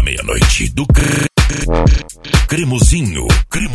meia-noite do Cremosinho.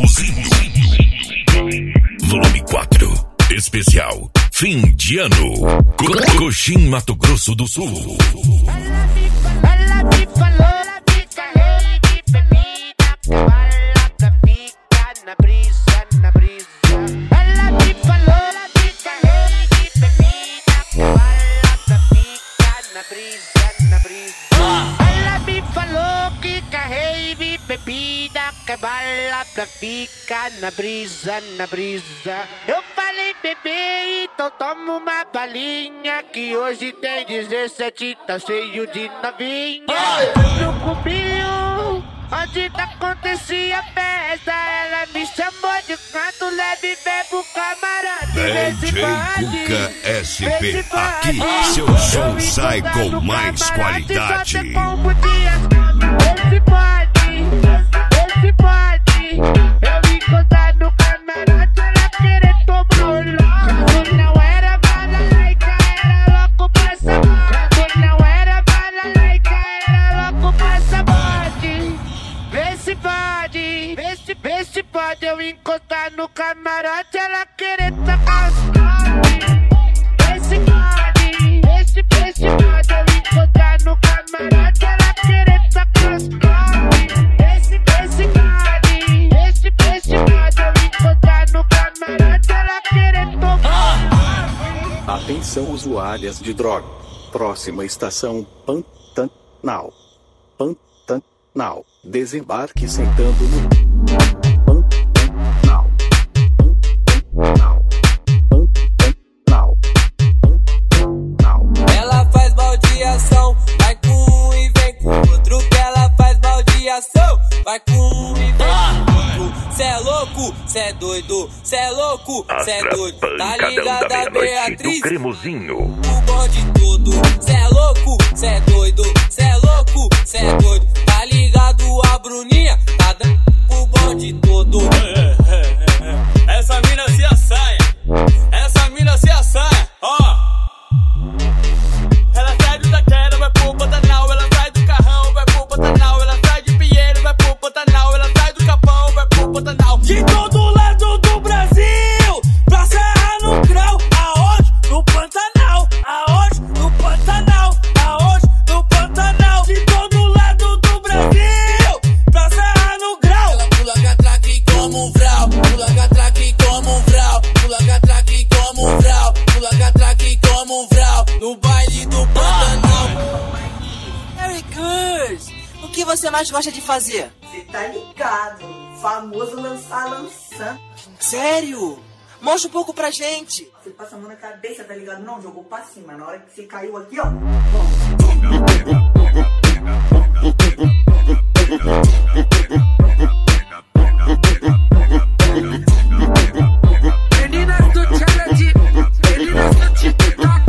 Volume 4. Especial Fim de Ano. Coxim, Mato Grosso do Sul. Ela me falou, fica rei de bebida, cavalo pra ficar na brisa, na brisa. Ela me falou, fica rei de bebida, cavalo pra ficar na brisa, na brisa. Ela me falou que carrei de bebida, cavalo pra ficar na brisa, na brisa. Eu falei, bebê, então toma uma balinha, que hoje tem 17, tá cheio de novinha. No cubinho, onde acontecia a festa, ela me chamou de canto leve, bebo camarote. DJ Cuca SP, aqui seu som sai com mais qualidade. Esse pode, eu encostar no camarote, ela querer tomar logo. Não era balalaica, era louco pra sabor. Não era balalaica, era louco pra sabor. Vê se pode, eu encostar no camarote, ela querer tocar os cortes. Vê se pode, eu encostar no camarote, ela querer tocar os cortes. Atenção usuárias de droga. Próxima estação Pantanal. Pantanal. Desembarque sentando no Pantanal. Pantanal. Pantanal. Ela faz baldeação, vai com um e vem com outro. Que ela faz baldeação, vai com um e vem com outro. Cê é louco, cê é doido, cê é louco, cê é doido. Tá ligada, Beatriz? Cremosinho. O bonde todo, cê é louco, cê é doido, cê é louco, cê é doido. Tá ligado, a Bruninha? Tá dando o bonde todo. Essa mina se assaia, essa mina se assaia, ó. Ela sai do Taquera, vai pro Pantanal. Ela sai do Carrão, vai pro Pantanal. Ela sai de Pinheiro, vai pro Pantanal. Ela sai do Capão, vai pro Pantanal. De todo lado do Brasil, pra Serra no Grau. Aonde? No Pantanal. Aonde? No Pantanal. Aonde? No Pantanal. De todo lado do Brasil, pra Serra no Grau. Ela pula catraque como um vral. Pula catraque como um vral. Pula catraque como um vral. Pula catraque como um vral. No baile do Pantanal. Very good. O que você mais gosta de fazer? Você tá ligado, famoso lançando. Sério? Mostra um pouco pra gente. Você passa a mão na cabeça, tá ligado? Não, jogou pra cima. Na hora que você caiu aqui, ó. Meninas do challenge, meninas do TikTok,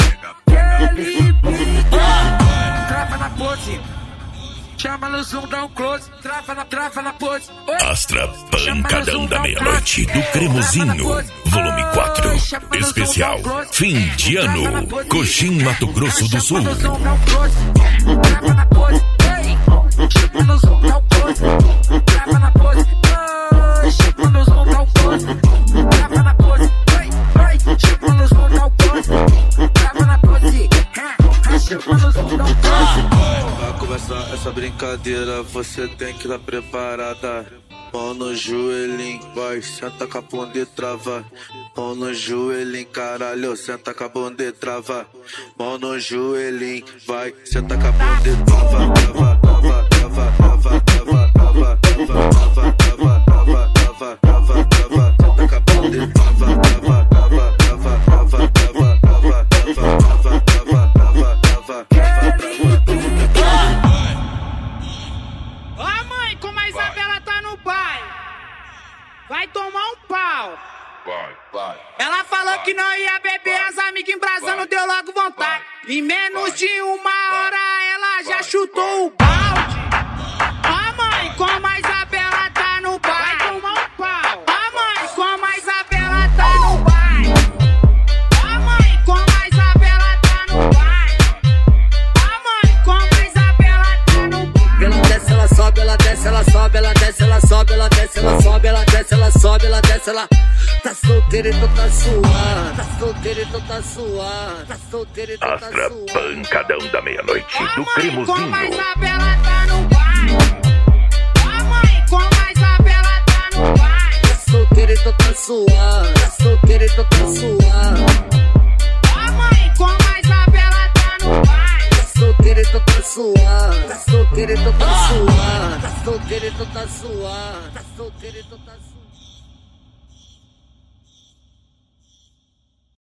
trava na pose, chama no zoom, dá um close, trava na pose. Astra Pancadão da Meia-Noite do Cremosinho. Volume 4. Especial Fim de Ano. Coxim, Mato Grosso do Sul. Trava na pose, chama no zoom, dá um close, trava na pose, chama no zoom, dá um close, trava na pose, chama no zoom, dá um close, trava na pose, chama no zoom, dá um close. Pra começar essa brincadeira, você tem que estar preparada. Mão no joelhinho, vai, senta com a bunda e trava. Mão no joelhinho, caralho, senta com a bunda e trava. Mão no joelhinho, vai, senta com a bunda e trava. Trava, trava, trava, trava, trava, trava, trava, trava, trava, trava, trava, trava, trava, senta com a bunda e trava. Trava, trava, trava, trava, trava, trava, trava, trava, trava, trava, trava, trava. Ó, mãe, como a Isabela tá no baile, vai tomar um pau. Vai. Ela falou que não ia beber, as amigas embrasando, deu logo vontade. Em menos de uma hora ela já chutou o balde. Ó, mãe, como a Isabela tá no baile, vai tomar um pau. Ó, mãe, como a Isabela tá no baile. Ó, mãe, como a Isabela tá no baile. Ó, mãe, como a Isabela tá no baile. ela desce, ela sobe, ela desce, ela sobe, ela desce, ela tá solteira, então tá suave, tá solteira, então tá suave, tá solteira, então tá Astra suave. Pancadão da Meia-Noite do Cremosinho. Com mais a Bela tá no baile. A mãe com mais a Bela tá no baile. Tá solteira, então tá suave, tá solteira, então tá suave. A mãe com mais a Bela tá no baile. Tá solteira, então tá suave, tá solteira, então tá suave, tá solteira, então tá suave, tá solteira, então tá suave.